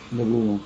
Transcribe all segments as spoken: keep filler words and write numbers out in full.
الحمد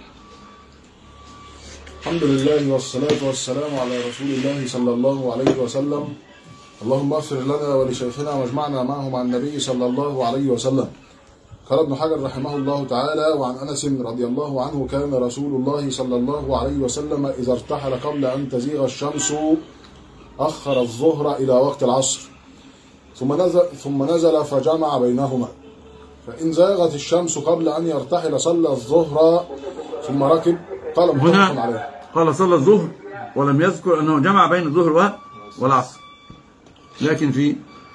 لله والصلاة والسلام على رسول الله صلى الله عليه وسلم. اللهم اغفر لنا ولشيخنا واجمعنا معه مع النبي صلى الله عليه وسلم. قال ابن حجر رحمه الله تعالى: وعن أنس رضي الله عنه كان رسول الله صلى الله عليه وسلم إذا ارتحل قبل أن تزيغ الشمس أخر الظهر إلى وقت العصر ثم نزل, ثم نزل فجمع بينهما، فإن زاغت الشمس قبل أن يرتحل صلى الظهر ثم ركب. قال متفق عليه. قال صلى الظهر ولم يذكر أنه جمع بين الظهر والعصر، لكن في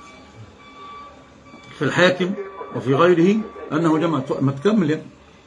في الحاكم وفي غيره أنه جمع. ما تكمل يعني.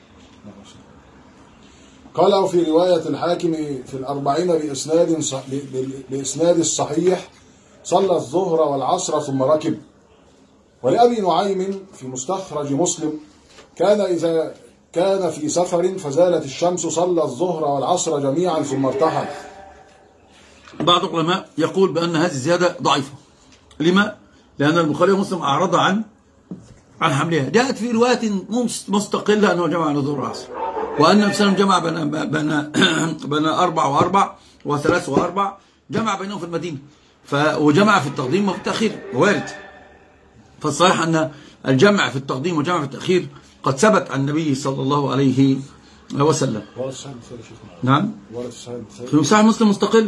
قال في رواية الحاكم في الأربعين بإسناد صح بإسناد الصحيح: صلى الظهر والعصر ثم ركب. ولأبي نعيم في مستخرج مسلم: كان إذا كان في سفر فزالت الشمس صلى الظهر والعصر جميعا ثم ارتحل. بعض العلماء يقول بأن هذه الزيادة ضعيفة. لما؟ لأن البخاري ومسلم أعرض عن عن حملها. جاءت في رواية مستقلة أنه جمع بين الظهر والعصر، وأن النبي صلى الله عليه وسلم جمع بين بين بين أربع وأربع وثلاث وأربع، جمع بينهم في المدينة، ف وجمع في التقديم وفي التأخير، وارد. فالصحيح أن الجمع في التقديم والجمع في التأخير قد ثبت عن النبي صلى الله عليه وسلم. نعم، في صحيح مسلم مستقل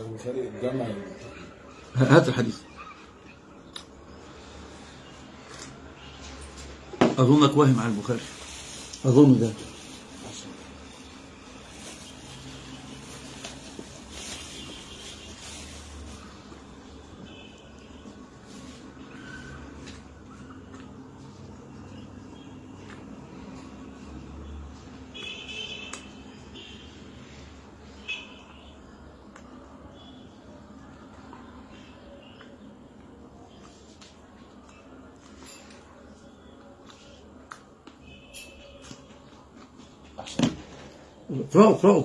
هذا الحديث. أظنك واهم على البخاري، أظن ذلك. فوق فوق.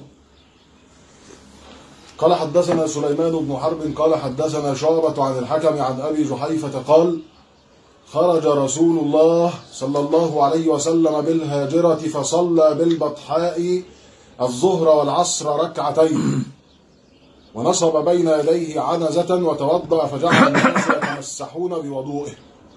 قال حدثنا سليمان بن حرب قال حدثنا شعبة عن الحكم عن أبي جحيفة قال: خرج رسول الله صلى الله عليه وسلم بالهاجرة فصلى بالبطحاء الظهر والعصر ركعتين، ونصب بين يديه عنزة وتوضأ، فجعل الناس يتمسحون بوضوئه.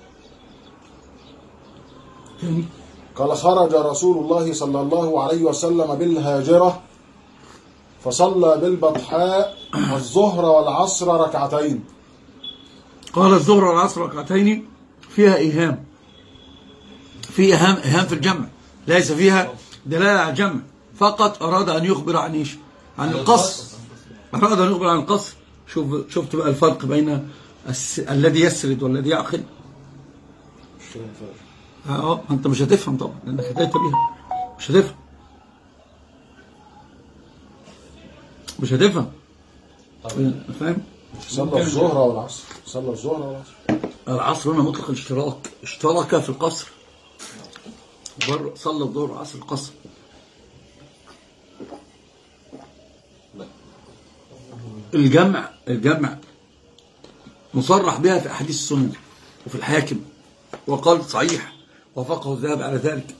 قال: خرج رسول الله صلى الله عليه وسلم بالهاجرة فصلى بالبطحاء الظهر والعصر ركعتين. قال الظهر والعصر ركعتين فيها إيهام، في إيهام إيهام في الجمع، ليس فيها دلالة على الجمع، فقط أراد أن يخبر عن إيش؟ عن القصر. أراد أن يخبر عن القصر. شوف شفت بقى الفرق بين الس... الذي يسرد والذي يعقل. اه انت مش هتفهم طبعا لانك اتيت بيها، مش هتفهم مش هتفهم فاهم. صلى الظهر والعصر، صلى الظهر والعصر. العصر هنا مطلق الاشتراك، اشترك في القصر. صلى الظهر والعصر القصر. الجمع الجمع مصرح بها في احاديث السنه وفي الحاكم، وقال صحيح وفقه الذهب على ذلك.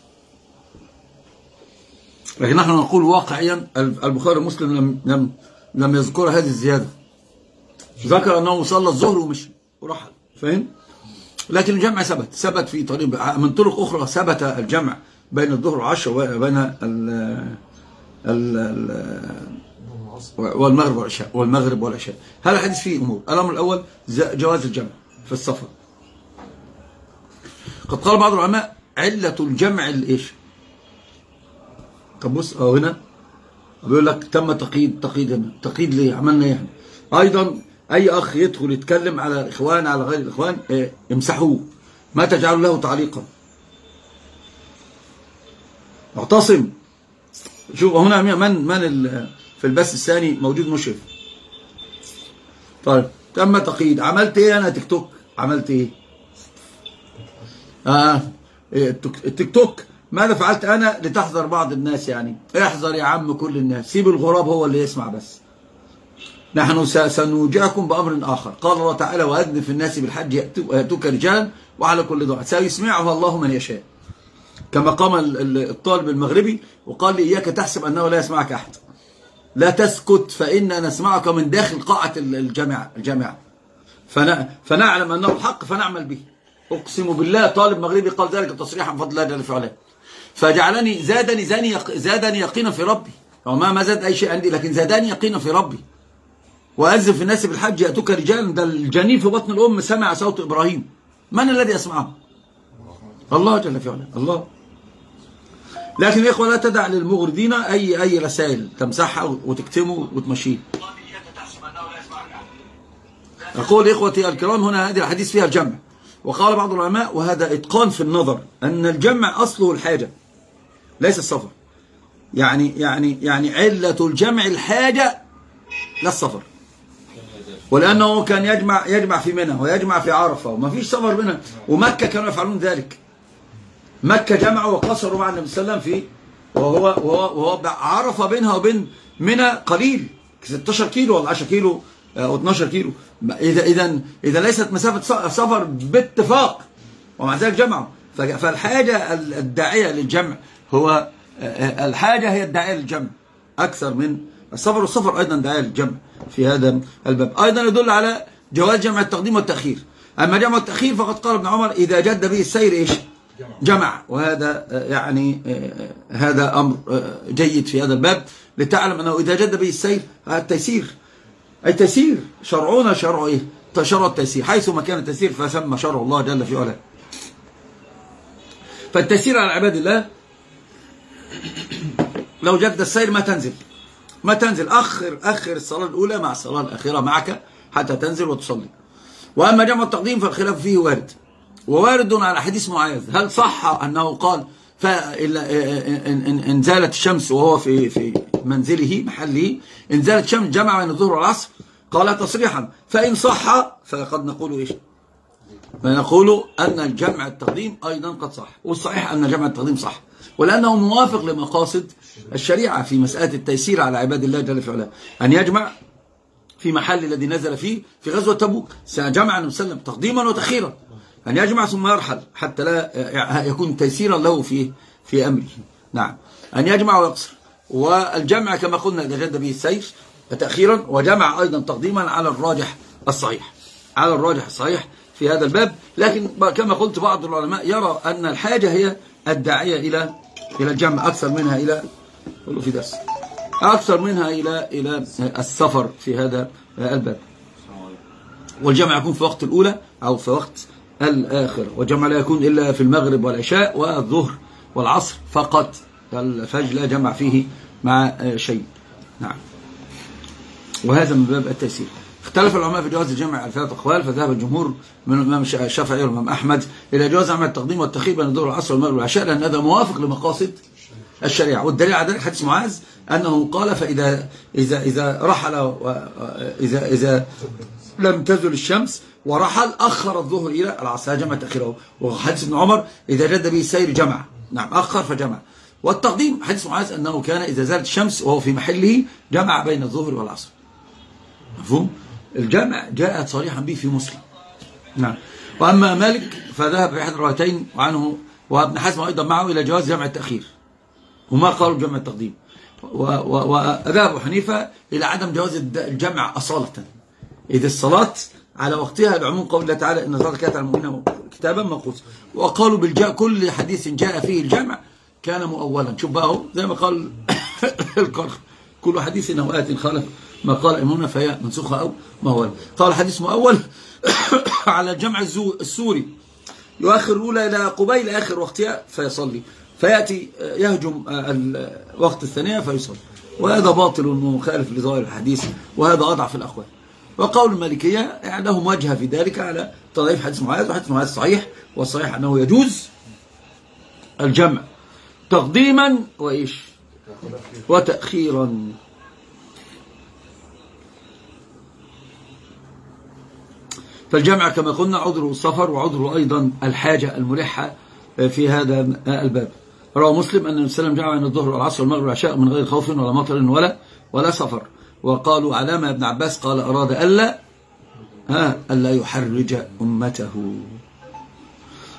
لكن نحن نقول واقعيا البخاري ومسلم لم لم لم يذكر هذه الزياده، ذكر انه صلى الظهر ومشي ورحل، فاهم؟ لكن الجمع ثبت ثبت في طريق من طرق اخرى، ثبت الجمع بين الظهر والعشر وبين ال ال والمغرب والعشاء والمغرب والعشاء. هذا الحديث فيه امور. الامر الاول جواز الجمع في السفر. قد قال بعض العلماء علة الجمع الايش؟ طب بص اه هنا بيقول لك تم تقييد. تقييد هنا تقييد ليه؟ عملنا ايه؟ ايضا اي اخ يدخل يتكلم على الاخوان على غير الاخوان إيه؟ امسحوه، ما تجعلوا له تعليقا. اعتصم. شوف هنا من من في البث الثاني موجود مشرف. طيب تم تقييد. عملت ايه انا تيك توك؟ عملت ايه؟ اه التيك توك ماذا فعلت انا لتحذر بعض الناس؟ يعني احذر يا عم كل الناس، سيب الغراب هو اللي يسمع بس. نحن سنوجئكم بامر اخر. قال الله تعالى: واذن في الناس بالحج ياتوك رجالا وعلى كل ضامر سيسمعها الله من يشاء. كما قام الطالب المغربي وقال لي إياك تحسب أنه لا يسمعك أحد، لا تسكت فإننا نسمعك من داخل قاعة الجامعة الجامعة فنعلم أنه الحق فنعمل به. أقسم بالله طالب مغربي قال ذلك تصريحا بفضل الله جل وعلا، فجعلني زادني زاني زادني يقينا في ربي، وما ما زاد أي شيء عندي لكن زادني يقينا في ربي. وأذن في الناس بالحج يأتوك رجالا، ده الجنين في بطن الأم سمع صوت إبراهيم، من الذي يسمعه؟ الله جل وعلا، الله. لكن يا إخوة لا تدع للمغردين أي أي رسائل تمسحها وتكتمه وتمشيه. أقول إخوتي الكرام هنا هذه الحديث فيها الجمع، وقال بعض العلماء وهذا إتقان في النظر أن الجمع أصله الحاجة ليس السفر. يعني يعني يعني علة الجمع الحاجة لا السفر، ولأنه كان يجمع يجمع في منى ويجمع في عرفة وما فيش سفر منها، ومكة كانوا يفعلون ذلك. مكة جمعوا وقصروا مع النبي صلى الله عليه وسلم في وهو وهو, وهو عرفة بينها وبين منى قليل ستاشر كيلو ولا عشرة كيلو أو اتناشر كيلو. إذا إذا إذا ليست مسافة سفر باتفاق ومع ذلك جمعوا. فالحاجة الداعية للجمع هو الحاجة هي الداعية للجمع أكثر من السفر، والسفر أيضا داعية للجمع في هذا الباب. أيضا يدل على جواز جمع التقديم والتأخير. أما جمع التأخير فقد قال ابن عمر إذا جد به السير إيش؟ جمع. وهذا يعني هذا أمر جيد في هذا الباب لتعلم أنه إذا جد به السير التيسير، أي تيسير شرعنا شرع إيه؟ شرع التيسير، حيث ما كان التيسير فسمى شرع الله جل في علاه. فالتيسير على عباد الله لو جد السير ما تنزل ما تنزل أخر أخر الصلاة الأولى مع الصلاة الأخيرة معك حتى تنزل وتصلي. وأما جمع التقديم فالخلاف فيه وارد، ووارد على حديث معاذ هل صح أنه قال إن زالت الشمس وهو في في منزله محله إن زالت الشمس جمع بين الظهر والعصر؟ قال تصريحا. فإن صح فقد نقول إيش؟ فنقول أن الجمع التقديم أيضا قد صح، والصحيح أن جمع التقديم صح، ولأنه موافق لمقاصد الشريعة في مسألة التيسير على عباد الله جل في علاه. أن يجمع في محل الذي نزل فيه في غزوة تبوك سجمع النبي صلى الله عليه وسلم تقديما وتأخيرا، أن يجمع ثم يرحل حتى لا يكون تيسيرا له في في أمره. نعم، أن يجمع ويقصر. والجمع كما قلنا إذا جد به السير تأخيرا، وجمع أيضا تقديما على الراجح الصحيح على الراجح الصحيح في هذا الباب. لكن كما قلت بعض العلماء يرى أن الحاجة هي الداعية إلى إلى الجمع أكثر منها إلى في درس أكثر منها إلى إلى السفر في هذا الباب. والجمع يكون في وقت الأولى أو في وقت الآخر، والجمع لا يكون إلا في المغرب والعشاء والظهر والعصر فقط، الفجر لا جمع فيه مع شيء. نعم، وهذا من باب التيسير. اختلف العلماء في جواز الجمع على ثلاث أقوال، فذهب الجمهور من الإمام الشافعي والإمام أحمد إلى جواز عمل التقديم والتأخير بين الظهر والعصر والمغرب والعشاء، لأن هذا موافق لمقاصد الشريعة. والدليل على ذلك حديث معاذ أنه قال فإذا إذا إذا رحل إذا إذا لم تزل الشمس ورحل أخر الظهر إلى العصر جمع تأخيره. وحديث ابن عمر إذا جد به السير جمع، نعم أخر فجمع. والتقديم حديث معاذ أنه كان إذا زالت الشمس وهو في محله جمع بين الظهر والعصر. مفهوم؟ الجمع جاء صريحا به في مسلم. نعم. وأما مالك فذهب في أحد الروايتين وعنه وابن حزم أيضا معه إلى جواز جمع التأخير، وما قالوا جمع التقديم. وذهب حنيفة إلى عدم جواز الجمع أصالة، إذا الصلاة على وقتها العموم قول الله تعالى إن الصلاة كانت على المؤمنين كتابا موقوتا. وقالوا بالجاء كل حديث جاء فيه الجمع كان مؤولا. شوف بقى زي ما قال القرخ كل حديث نوآت خالف ما قال إمامنا فهي منسوخة أو مؤول. قال حديث مؤول على الجمع السوري يؤخر الأولى إلى قبيل آخر وقتها فيصلي، فيأتي يهجم الوقت الثانية فيصلي، وهذا باطل ومخالف لظاهر الحديث، وهذا أضعف الأقوال. وقول المالكية يعني لهم وجهة في ذلك على تضعيف حديث معاذ، وحديث معاذ صحيح، والصحيح أنه يجوز الجمع تقديما وإيش وتأخيرا. فالجمع كما قلنا عذره السفر وعذره أيضا الحاجة الملحة في هذا الباب. روى مسلم أن النبي صلى الله عليه وسلم جمع بين الظهر والعصر والمغرب والعشاء من غير خوف ولا مطر ولا ولا سفر. وقالوا علامة ابن عباس قال أراد ألا ها ألا يحرج أمته.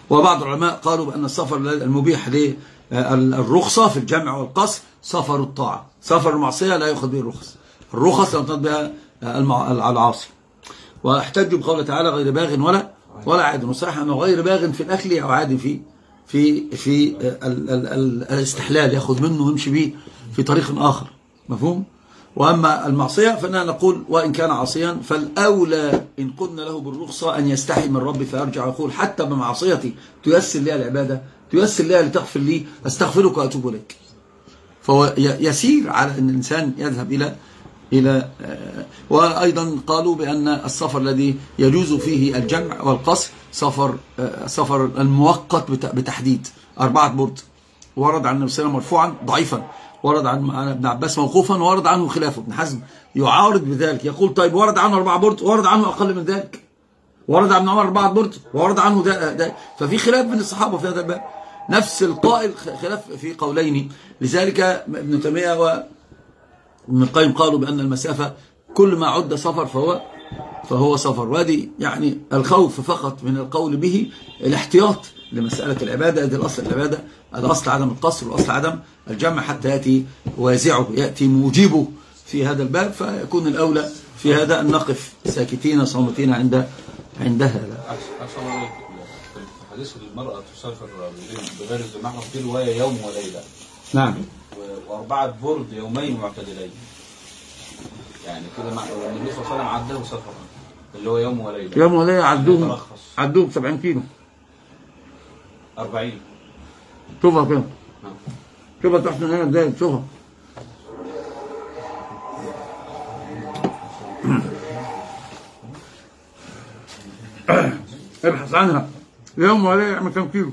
وبعض العلماء قالوا بأن السفر المبيح للرخصة في الجمع والقصر سفر الطاعة، سفر المعصية لا يؤخذ به الرخص، الرخص لا تنطبق بها العاصي. واحتجوا بقوله تعالى غير باغ ولا ولا عاد، وصحيح أنه غير باغ في الأكل أو عاد في في في ال ال ال الاستحلال، يأخذ منه ويمشي به في طريق آخر، مفهوم؟ وأما المعصية فإننا نقول وإن كان عاصيا فالأولى إن قلنا له بالرخصة أن يستحي من ربي فيرجع ويقول حتى بمعصيتي تيسر لي العبادة، تيسر لي لتغفر لي، أستغفرك وأتوب إليك. فهو يسير على أن الإنسان يذهب إلى إلى وأيضا قالوا بأن السفر الذي يجوز فيه الجمع والقصر سفر سفر المؤقت بتحديد أربعة برد، ورد عن النبي صلى الله عليه وسلم مرفوعا ضعيفا، ورد عن ابن عباس موقوفا، ورد عنه خلافه. ابن حزم يعارض بذلك، يقول طيب ورد عنه أربعة برد، ورد عنه أقل من ذلك، ورد عن عمر أربعة برد، ورد عنه ده, ده ففي خلاف بين الصحابة في هذا الباب، نفس القائل خلاف في قولين. لذلك ابن تيمية وابن القيم قالوا بأن المسافة كل ما عد سفر فهو فهو سفر. وهذه يعني الخوف فقط من القول به الاحتياط لمسألة العبادة، هذه الأصل العبادة، الأصل عدم القصر والأصل عدم الجمع، حتى يأتي وازعه، يأتي موجبه في هذا الباب، فيكون الأولى في هذا أن نقف ساكتين صامتين عند عندها. لا في حديث المرأة تسافر بغير المحرم في رواية يوم وليلة، نعم، وأربعة برد يومين معتدلين، يعني كده النبي صلى الله عليه وسلم عداه سفرا اللي هو يوم وليلة. يوم وليلة عدوه عدوه ب سبعين كيلو أربعين. شوفها كده، شوفها تحت هنا ازاي، شوفها ابحث عنها. يوم وليلة يعمل كم كيلو؟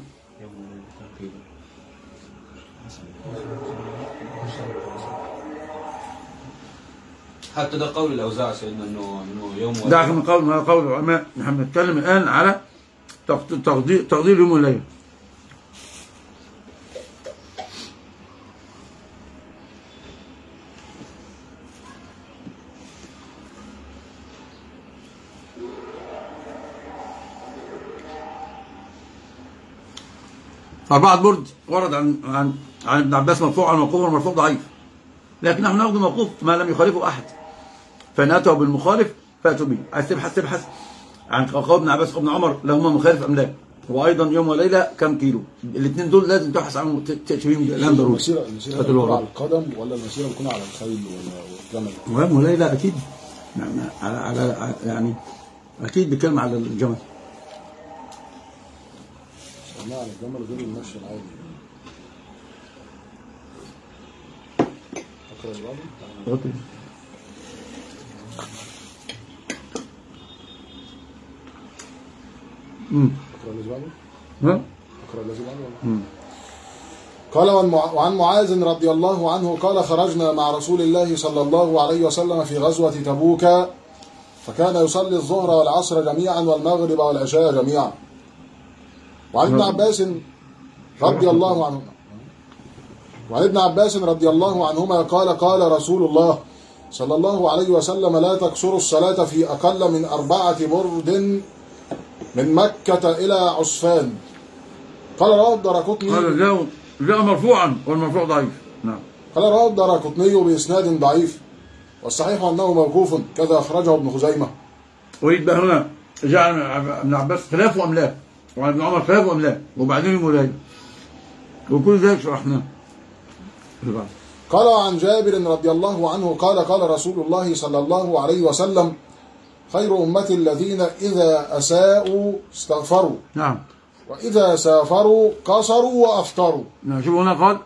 حتى ده قول الأوزاع سيدنا انه انه يوم وليلة. ده من قول من قول العلماء. نحن بنتكلم الآن على تقدير تقدير يوم وليلة. أربعة برد ورد عن عن عن ابن عباس مرفوعا، وموقوفا مرفوع ضعيف، لكن نحن ناخذ موقوف ما لم يخالفه أحد، فإن أتوا بالمخالف فأتوا به. عايز تبحث تبحث عن قول ابن عباس وابن عمر لهما مخالف أم لا، وأيضا يوم وليلة كم كيلو، الاثنين دول لازم تبحث عنهم تأتي بهم الآن ضروري. المسيرة المسيرة بتكون على القدم ولا المسيرة بتكون على الخيل ولا الجمل؟ يوم وليلة أكيد يعني على على يعني أكيد بيتكلم على الجمل. لا على الجمل غير المشي العادي. أقرأ البعض؟ أوكي. امم أقرأ الذي بعده؟ ها؟ أقرأ الذي بعده؟ قال وعن معاذ رضي الله عنه قال خرجنا مع رسول الله صلى الله عليه وسلم في غزوة تبوك، فكان يصلي الظهر والعصر جميعا والمغرب والعشاء جميعا. وعن ابن عباس رضي الله عنهما وعن ابن عباس رضي الله عنهما قال قال رسول الله صلى الله عليه وسلم لا تقصروا الصلاة في أقل من أربعة برد من مكة إلى عسفان. قال رواه الدارقطني قال جاء جاء مرفوعا والمرفوع ضعيف. نعم. قال رواه الدارقطني بإسناد ضعيف، والصحيح أنه موقوف كذا أخرجه ابن خزيمة. ويبقى هنا جاء ابن عباس خلافه أم لا، وعن ابن عمر خلافه أم لا، وبعدين يوم وليلة، وكل ذلك شرحناه. قال عن جابر رضي الله عنه قال قال رسول الله صلى الله عليه وسلم خير أمتي الذين إذا أساءوا استغفروا، نعم، وإذا سافروا قصروا وأفطروا. نعم. شوفوا هنا قال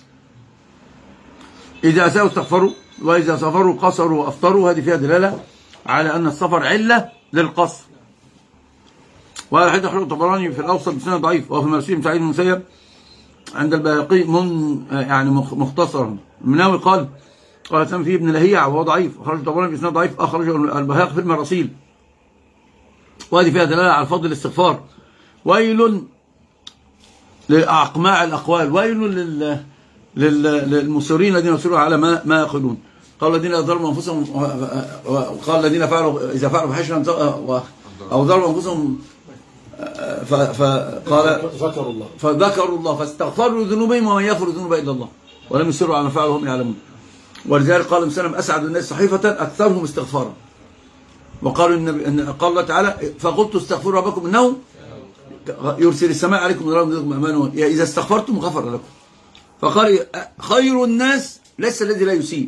إذا أساءوا استغفروا، وإذا سافروا قصروا وأفطروا. هذه فيها دلالة على أن السفر علة للقصر. وهذا حديث أخرجه الطبراني في الأوسط بسند ضعيف، وفي المرسي بن سعيد بن المسيب عند البيهقي من يعني مختصرا. المناوي قال قال سام فيه ابن لهيع وهو ضعيف، أخرجه الطبراني بسند ضعيف، أخرجه البيهقي في المراسيل. وهذه فيها دلالة على فضل الاستغفار. ويل لأقماع الأقوال، ويل لل للمصرين الذين يصرون على ما ما يقولون. قال الذين ظلموا أنفسهم، وقال الذين فعلوا إذا فعلوا فحشا أو ظلموا أنفسهم فقال ذكروا الله فذكروا الله فاستغفروا ذنوبهم ومن يغفر الذنوب الا الله ولم يصروا على ما فعلوا وهم يعلمون. ولذلك قال مسلم اسعد الناس صحيفه اكثرهم استغفارا. وقالوا النبي ان قال الله تعالى فقلت استغفروا ربكم انه يرسل السماء عليكم مدرارا ويذيقكم امانه اذا استغفرتم غفر لكم. فقال خير الناس ليس الذي لا يسيء،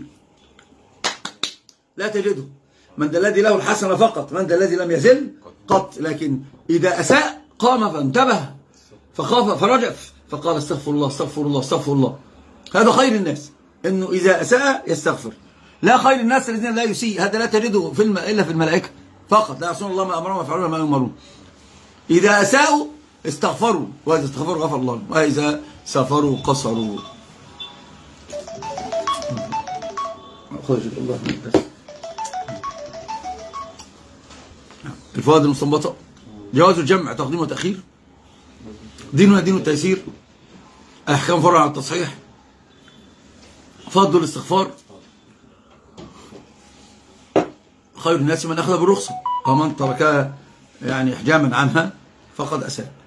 لا تجده من ذا الذي له الحسنه فقط، من ذا الذي لم يزل قط، لكن اذا اساء قام فانتبه فخاف فرجف فقال استغفر الله استغفر الله استغفر الله. هذا خير الناس، انه اذا اساء يستغفر. لا خير الناس الذين لا يسيء، هذا لا تجده في الم... الا في الملائكه فقط، لا يعصون الله ما امرهم ويفعلون ما يؤمرون. اذا اساءوا استغفروا واذا استغفروا غفر الله لهم واذا سافروا قصروا. الفوائد المستنبطه: جواز الجمع تقديم وتاخير، ديننا دين التيسير، الاحكام فرع على التصحيح، فضل الاستغفار، خير الناس من اخذ بالرخصه ومن تركها يعني احجاما عنها فقد اساء.